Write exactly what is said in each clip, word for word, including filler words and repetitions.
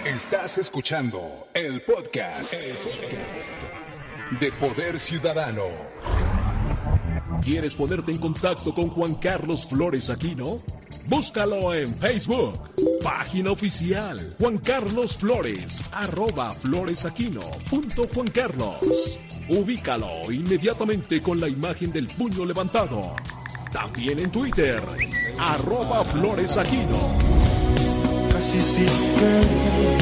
Estás escuchando el podcast, el podcast de Poder Ciudadano. ¿Quieres ponerte en contacto con Juan Carlos Flores Aquino? Búscalo en Facebook, página oficial Juan Carlos Flores, arroba floresaquino punto Juan Carlos. Ubícalo inmediatamente con la imagen del puño levantado. También en Twitter, arroba floresaquino. Casi sin querer,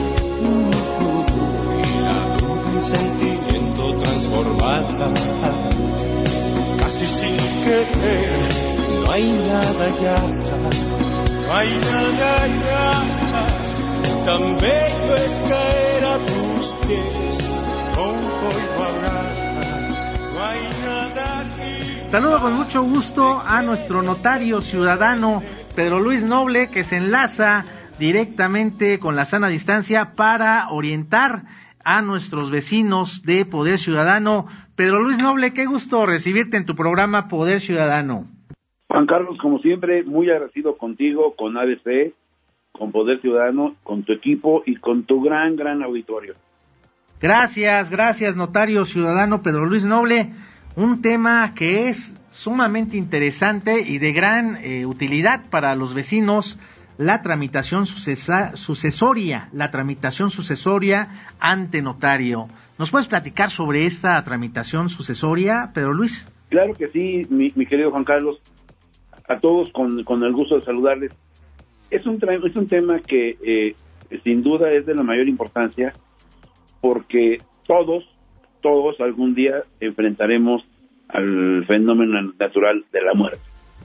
y la duda en sentimiento transformada. Casi sin querer, no hay nada ya, no hay nada ya. Tan bello es caer a tus pies, no puedo hablar, no hay nada aquí. Saludo con mucho gusto a nuestro notario ciudadano Pedro Luis Noble, que se enlaza directamente con la sana distancia para orientar a nuestros vecinos de Poder Ciudadano. Pedro Luis Noble, qué gusto recibirte en tu programa Poder Ciudadano. Juan Carlos, como siempre, muy agradecido contigo, con A B C, con Poder Ciudadano, con tu equipo y con tu gran, gran auditorio. Gracias, gracias, notario ciudadano Pedro Luis Noble. Un tema que es sumamente interesante y de gran eh, utilidad para los vecinos, la tramitación sucesa, sucesoria, la tramitación sucesoria ante notario. ¿Nos puedes platicar sobre esta tramitación sucesoria, Pedro Luis? Claro que sí, mi, mi querido Juan Carlos. A todos con, con el gusto de saludarles. Es un, es un tema que eh, sin duda es de la mayor importancia, porque todos, todos algún día enfrentaremos al fenómeno natural de la muerte.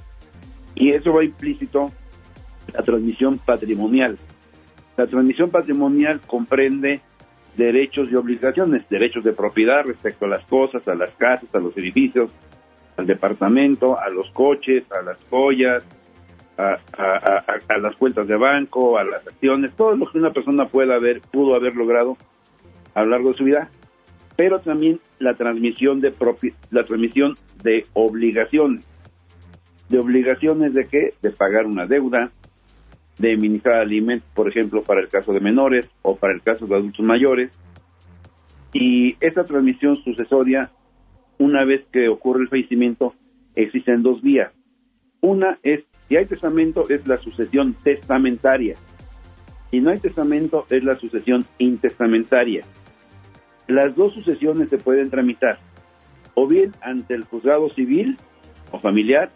Y eso va implícito la transmisión patrimonial. La transmisión patrimonial comprende derechos y obligaciones, derechos de propiedad respecto a las cosas, a las casas, a los edificios, al departamento, a los coches, a las joyas, a, a, a, a las cuentas de banco, a las acciones, todo lo que una persona pueda haber, pudo haber logrado a lo largo de su vida, pero también la transmisión de propi- la transmisión de obligaciones. ¿De obligaciones de qué? De pagar una deuda, de administrar alimentos, por ejemplo, para el caso de menores o para el caso de adultos mayores. Y esta transmisión sucesoria, una vez que ocurre el fallecimiento, existen dos vías. Una es, si hay testamento, es la sucesión testamentaria. Si no hay testamento, es la sucesión intestamentaria. Las dos sucesiones se pueden tramitar o bien ante el juzgado civil o familiar,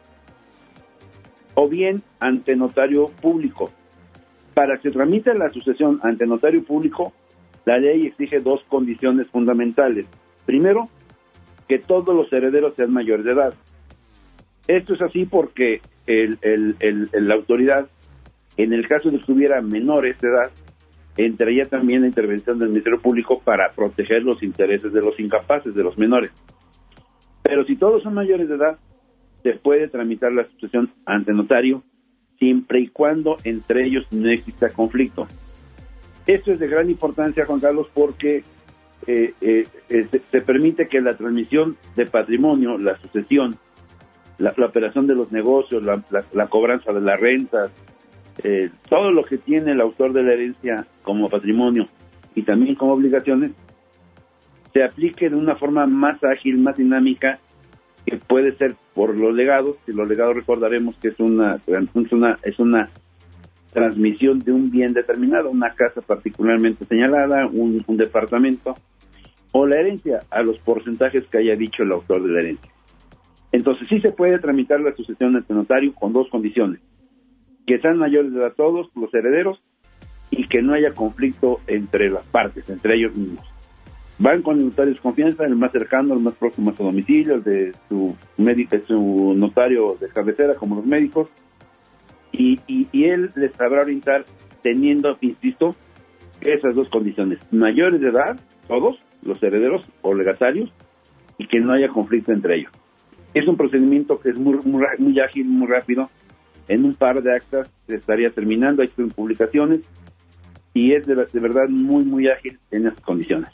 o bien ante notario público. Para que se tramite la sucesión ante notario público, la ley exige dos condiciones fundamentales. Primero, que todos los herederos sean mayores de edad. Esto es así porque el, el, el, el, la autoridad, en el caso de que tuviera menores de edad, entraría también la intervención del Ministerio Público para proteger los intereses de los incapaces, de los menores. Pero si todos son mayores de edad, se puede tramitar la sucesión ante notario, siempre y cuando entre ellos no exista conflicto. Esto es de gran importancia, Juan Carlos, porque eh, eh, eh, se, se permite que la transmisión de patrimonio, la sucesión, la, la operación de los negocios, la, la, la cobranza de las rentas, eh, todo lo que tiene el autor de la herencia como patrimonio y también como obligaciones, se aplique de una forma más ágil, más dinámica, que puede ser por los legados. Y los legados, recordaremos que es una, es una es una transmisión de un bien determinado, una casa particularmente señalada, un, un departamento, o la herencia a los porcentajes que haya dicho el autor de la herencia. Entonces sí se puede tramitar la sucesión ante notario con dos condiciones: que sean mayores de edad todos los herederos y que no haya conflicto entre las partes, entre ellos mismos. Van con el notario de confianza, el más cercano, el más próximo a su domicilio, el de su médico, su notario de cabecera, como los médicos, y, y, y él les sabrá orientar teniendo, insisto, esas dos condiciones: mayores de edad, todos, los herederos o legatarios, y que no haya conflicto entre ellos. Es un procedimiento que es muy, muy, muy ágil, muy rápido. En un par de actas se estaría terminando, hay publicaciones, y es de, de verdad muy, muy ágil en esas condiciones.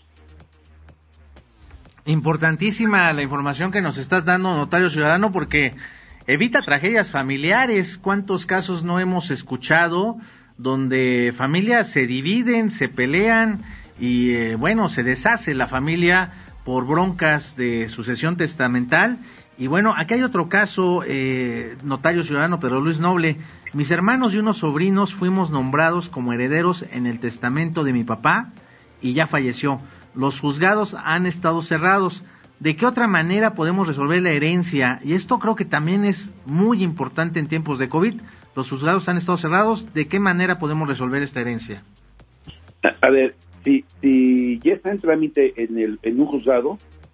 Importantísima la información que nos estás dando, notario ciudadano, porque evita tragedias familiares. ¿Cuántos casos no hemos escuchado donde familias se dividen, se pelean y eh, bueno, se deshace la familia por broncas de sucesión testamental. Y bueno, aquí hay otro caso, eh, notario ciudadano Pedro Luis Noble. Mis hermanos y unos sobrinos fuimos nombrados como herederos en el testamento de mi papá y ya falleció. Los juzgados han estado cerrados. ¿De qué otra manera podemos resolver la herencia? Y esto creo que también es muy importante en tiempos de COVID. Los juzgados han estado cerrados. ¿De qué manera podemos resolver esta herencia? A, a ver, si, si ya está en trámite en, el, en un juzgado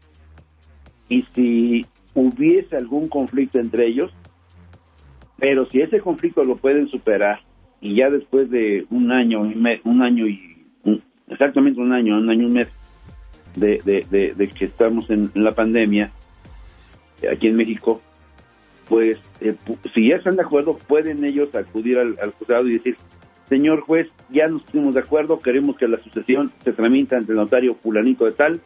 y si hubiese algún conflicto entre ellos, pero si ese conflicto lo pueden superar y ya después de un año, un año y un, exactamente un año, un año y un mes de, de, de, de que estamos en, en la pandemia aquí en México, pues eh, si ya están de acuerdo, pueden ellos acudir al, al juzgado y decir: señor juez, ya nos pusimos de acuerdo, queremos que la sucesión se tramite ante el notario fulanito de tal,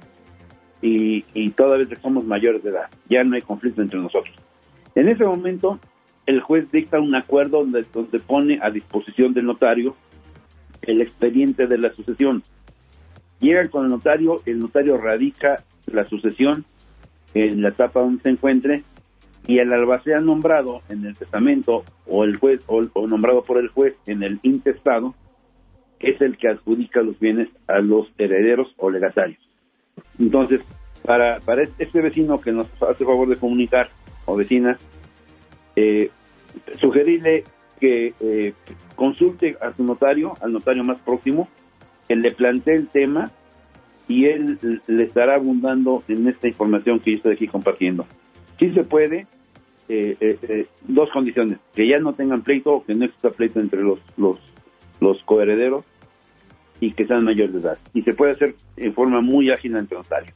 y, y toda vez que somos mayores de edad, ya no hay conflicto entre nosotros. En ese momento, el juez dicta un acuerdo donde, donde pone a disposición del notario el expediente de la sucesión. Llegan con el notario, el notario radica la sucesión en la etapa donde se encuentre, y el albacea nombrado en el testamento o el juez o, o nombrado por el juez en el intestado es el que adjudica los bienes a los herederos o legatarios. Entonces, para para este vecino que nos hace favor de comunicar, o vecina, eh, sugerirle que eh, consulte a su notario, al notario más próximo, que le plantee el tema y él le estará abundando en esta información que yo estoy aquí compartiendo. Sí se puede, eh, eh, eh, dos condiciones: que ya no tengan pleito o que no exista pleito entre los los los coherederos y que sean mayores de edad. Y se puede hacer en forma muy ágil ante notario.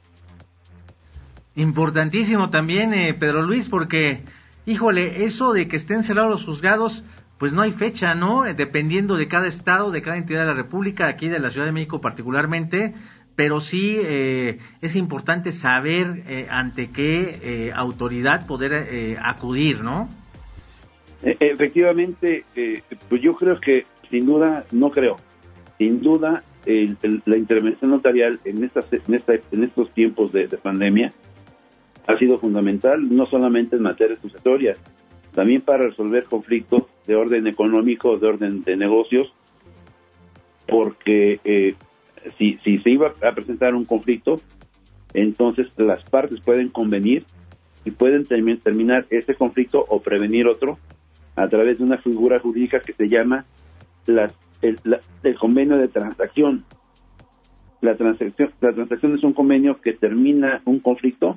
Importantísimo también, eh, Pedro Luis, porque, híjole, eso de que estén cerrados los juzgados, pues no hay fecha, ¿no? Dependiendo de cada estado, de cada entidad de la República, aquí de la Ciudad de México particularmente, pero sí eh, es importante saber eh, ante qué eh, autoridad poder eh, acudir, ¿no? Eh, efectivamente, eh, pues yo creo que, sin duda, no creo, sin duda, el, el, la intervención notarial en, estas, en, esta, en estos tiempos de, de pandemia ha sido fundamental, no solamente en materia sucesoria, también para resolver conflictos de orden económico, de orden de negocios, porque eh, si, si se iba a presentar un conflicto, entonces las partes pueden convenir y pueden termi- terminar ese conflicto o prevenir otro a través de una figura jurídica que se llama las, el, la, el convenio de transacción. La transacción. La transacción es un convenio que termina un conflicto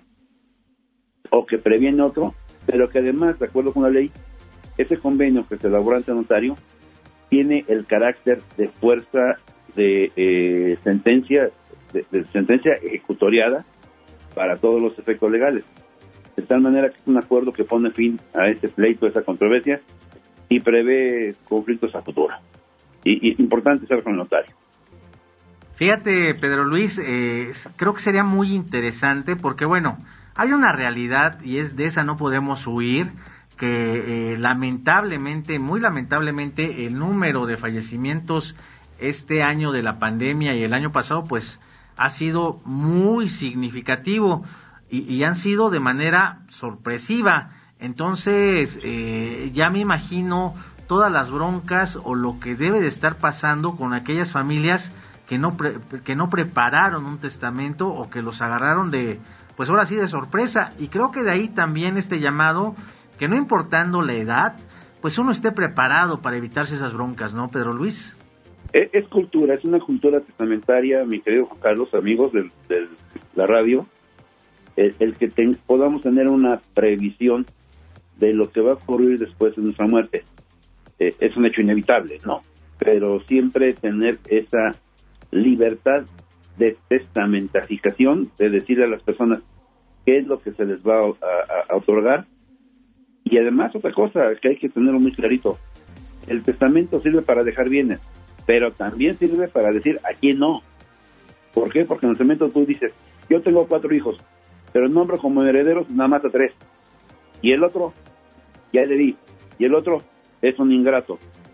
o que previene otro, pero que además, de acuerdo con la ley, ese convenio que se elabora ante notario tiene el carácter de fuerza de eh, sentencia, de, de sentencia ejecutoriada para todos los efectos legales. De tal manera que es un acuerdo que pone fin a ese pleito, a esa controversia, y prevé conflictos a futuro. Y, y importante ser con el notario. Fíjate, Pedro Luis, eh, creo que sería muy interesante porque, bueno, hay una realidad y es de esa no podemos huir, que eh, lamentablemente, muy lamentablemente, el número de fallecimientos este año de la pandemia y el año pasado, pues, ha sido muy significativo y, y han sido de manera sorpresiva. Entonces, eh, ya me imagino todas las broncas o lo que debe de estar pasando con aquellas familias que no pre- que no prepararon un testamento o que los agarraron de, pues ahora sí, de sorpresa. Y creo que de ahí también este llamado, que no importando la edad, pues uno esté preparado para evitarse esas broncas, ¿no, Pedro Luis? Es, es cultura, es una cultura testamentaria, mi querido Juan Carlos, amigos de la radio, el, el que ten, podamos tener una previsión de lo que va a ocurrir después de nuestra muerte. Eh, es un hecho inevitable, ¿no? Pero siempre tener esa libertad de testamentificación, de decirle a las personas qué es lo que se les va a, a, a otorgar. Y además otra cosa que hay que tenerlo muy clarito: el testamento sirve para dejar bienes, pero también sirve para decir a quién no. ¿Por qué? Porque en el testamento tú dices: yo tengo cuatro hijos, pero nombro como herederos nada más a tres, y el otro ya le di, y el otro es un ingrato,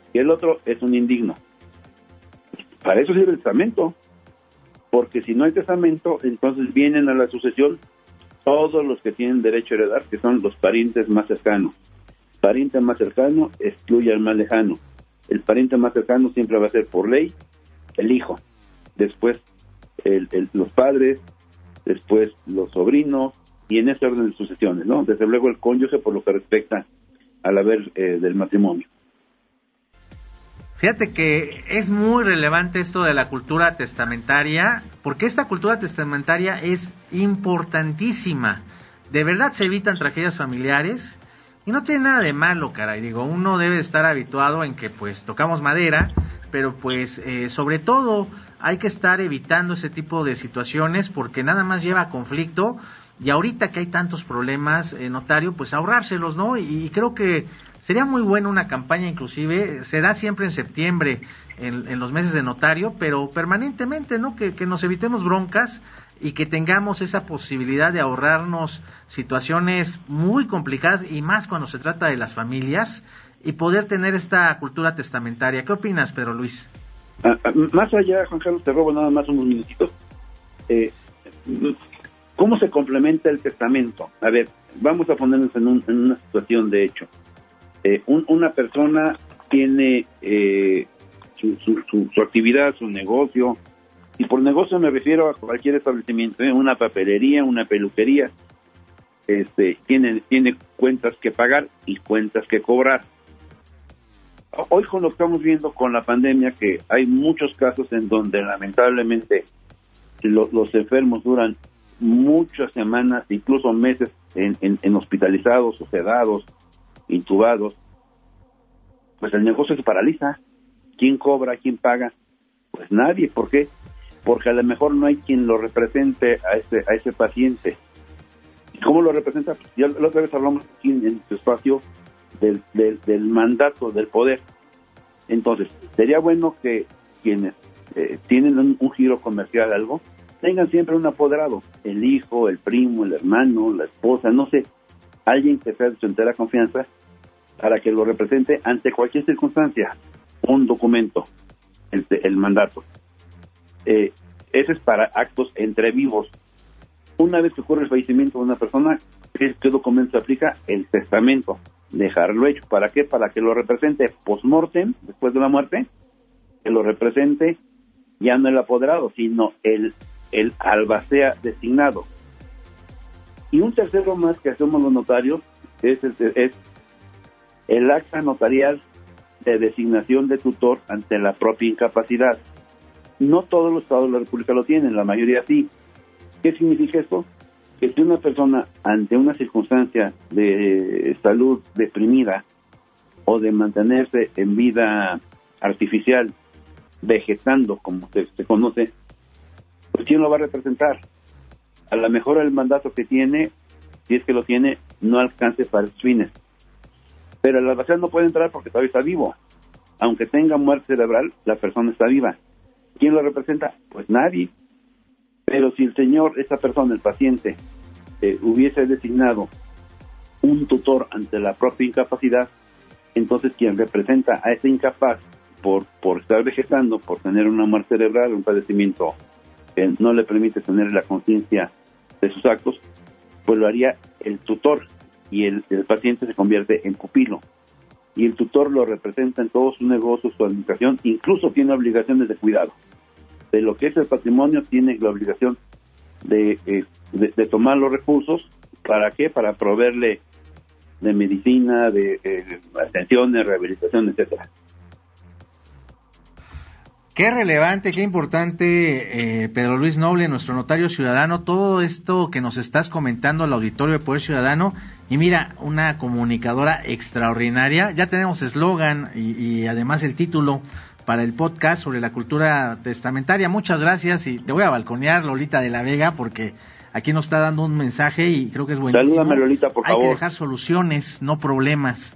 y el otro es un indigno. Para eso sirve el testamento, porque si no hay testamento, entonces vienen a la sucesión todos los que tienen derecho a heredar, que son los parientes más cercanos. Pariente más cercano excluye al más lejano. El pariente más cercano siempre va a ser por ley el hijo, después el, el, los padres, después los sobrinos, y en ese orden de sucesiones, ¿no? Desde luego el cónyuge por lo que respecta al haber eh, del matrimonio. Fíjate que es muy relevante esto de la cultura testamentaria, porque esta cultura testamentaria es importantísima. De verdad se evitan tragedias familiares y no tiene nada de malo, caray. Digo, uno debe estar habituado en que pues tocamos madera, pero pues eh, sobre todo hay que estar evitando ese tipo de situaciones porque nada más lleva a conflicto. Y ahorita que hay tantos problemas, eh, notario, pues ahorrárselos, ¿no? Y, y creo que sería muy buena una campaña, inclusive, se da siempre en septiembre, en, en los meses de notario, pero permanentemente, ¿no? Que, que nos evitemos broncas y que tengamos esa posibilidad de ahorrarnos situaciones muy complicadas, y más cuando se trata de las familias, y poder tener esta cultura testamentaria. ¿Qué opinas, Pedro Luis? Ah, ah, más allá, Juan Carlos, te robo nada más unos minutitos. Eh, ¿Cómo se complementa el testamento? A ver, vamos a ponernos en, un, en una situación de hecho. Eh, un, una persona tiene eh, su, su, su, su actividad, su negocio, y por negocio me refiero a cualquier establecimiento, ¿eh? Una papelería, una peluquería, este, tiene, tiene cuentas que pagar y cuentas que cobrar. Hoy con lo que estamos viendo con la pandemia, que hay muchos casos en donde lamentablemente lo, los enfermos duran muchas semanas, incluso meses en, en, en hospitalizados, o sedados, intubados, pues el negocio se paraliza. ¿Quién cobra? ¿Quién paga? Pues nadie. ¿Por qué? Porque a lo mejor no hay quien lo represente a ese a ese paciente. ¿Y cómo lo representa? Pues ya la otra vez hablamos aquí en este espacio del, del, del mandato, del poder. Entonces, sería bueno que quienes eh, tienen un, un giro comercial, algo, tengan siempre un apoderado, el hijo, el primo, el hermano, la esposa, no sé, alguien que sea de su entera confianza para que lo represente ante cualquier circunstancia, un documento, el, el mandato. Eh, ese es para actos entre vivos. Una vez que ocurre el fallecimiento de una persona, ¿qué, qué documento se aplica? El testamento, dejarlo hecho. ¿Para qué? Para que lo represente post-mortem, después de la muerte, que lo represente ya no el apoderado, sino el el albacea designado. Y un tercero más que hacemos los notarios es, es, es el acta notarial de designación de tutor ante la propia incapacidad. No todos los estados de la República lo tienen, la mayoría sí. ¿Qué significa esto? Que si una persona ante una circunstancia de salud deprimida o de mantenerse en vida artificial, vegetando como se, se conoce, pues ¿quién lo va a representar? A lo mejor el mandato que tiene, si es que lo tiene, no alcance para sus fines. Pero el albacea no puede entrar porque todavía está vivo. Aunque tenga muerte cerebral, la persona está viva. ¿Quién lo representa? Pues nadie. Pero si el señor, esa persona, el paciente, eh, hubiese designado un tutor ante la propia incapacidad, entonces quien representa a ese incapaz por, por estar vegetando, por tener una muerte cerebral, un padecimiento que no le permite tener la conciencia de sus actos, pues lo haría el tutor, y el, el paciente se convierte en pupilo. Y el tutor lo representa en todos sus negocios, su administración, incluso tiene obligaciones de cuidado. De lo que es el patrimonio, tiene la obligación de, eh, de, de tomar los recursos. ¿Para qué? Para proveerle de medicina, de eh, atenciones, rehabilitación, etcétera. Qué relevante, qué importante, eh, Pedro Luis Noble, nuestro notario ciudadano, todo esto que nos estás comentando al auditorio de Poder Ciudadano. Y mira, una comunicadora extraordinaria. Ya tenemos eslogan y, y además el título para el podcast sobre la cultura testamentaria. Muchas gracias, y te voy a balconear, Lolita de la Vega, porque aquí nos está dando un mensaje y creo que es buenísimo. Salúdame, Lolita, por Hay favor. que dejar soluciones, no problemas.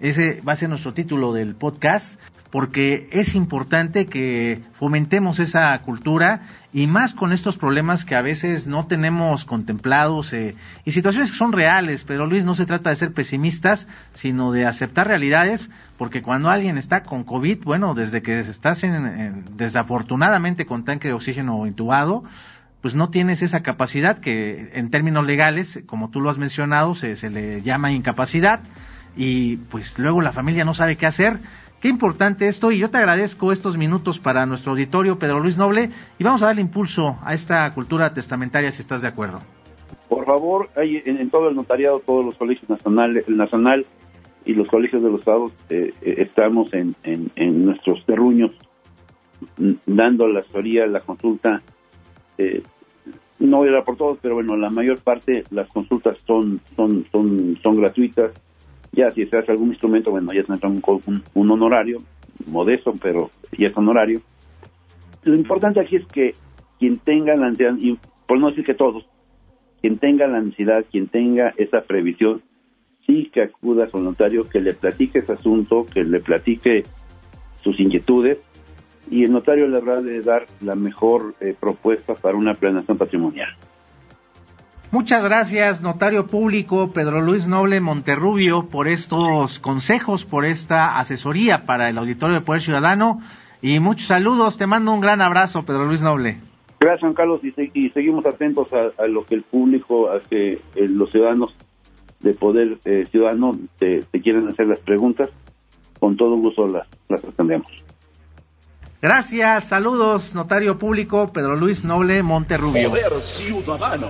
Ese va a ser nuestro título del podcast, porque es importante que fomentemos esa cultura y más con estos problemas que a veces no tenemos contemplados eh, y situaciones que son reales. Pero Luis, no se trata de ser pesimistas, sino de aceptar realidades, porque cuando alguien está con COVID, bueno, desde que estás en, en, desafortunadamente con tanque de oxígeno intubado, pues no tienes esa capacidad que en términos legales, como tú lo has mencionado, se, se le llama incapacidad, y pues luego la familia no sabe qué hacer. Qué importante esto, y yo te agradezco estos minutos para nuestro auditorio, Pedro Luis Noble, y vamos a darle impulso a esta cultura testamentaria, si estás de acuerdo. Por favor, hay en, en todo el notariado, todos los colegios nacionales, el nacional y los colegios de los estados, eh, eh, estamos en, en, en nuestros terruños dando la asesoría, la consulta. Eh, no voy a hablar por todos, pero bueno, la mayor parte las consultas son son son son gratuitas. Ya si se hace algún instrumento, bueno, ya se entra un, un, un honorario, modesto, pero ya es honorario. Lo importante aquí es que quien tenga la necesidad, y por no decir que todos, quien tenga la necesidad, quien tenga esa previsión, sí que acuda a su notario, que le platique ese asunto, que le platique sus inquietudes, y el notario le habrá de dar la mejor eh, propuesta para una planeación patrimonial. Muchas gracias, notario público Pedro Luis Noble Monterrubio, por estos consejos, por esta asesoría para el auditorio de Poder Ciudadano, y muchos saludos. Te mando un gran abrazo, Pedro Luis Noble. Gracias, Juan Carlos, y, se, y seguimos atentos a, a lo que el público, a que eh, los ciudadanos de Poder eh, Ciudadano te, te quieren hacer las preguntas. Con todo gusto las, las atendemos. Gracias, saludos, notario público Pedro Luis Noble Monterrubio. Poder Ciudadano.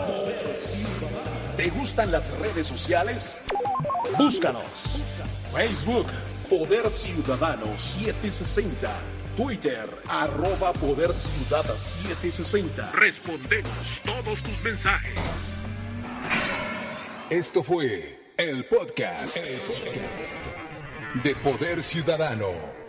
¿Te gustan las redes sociales? Búscanos. Facebook, Poder Ciudadano setecientos sesenta. Twitter, arroba Poder Ciudad setecientos sesenta. Respondemos todos tus mensajes. Esto fue el podcast, el podcast de Poder Ciudadano.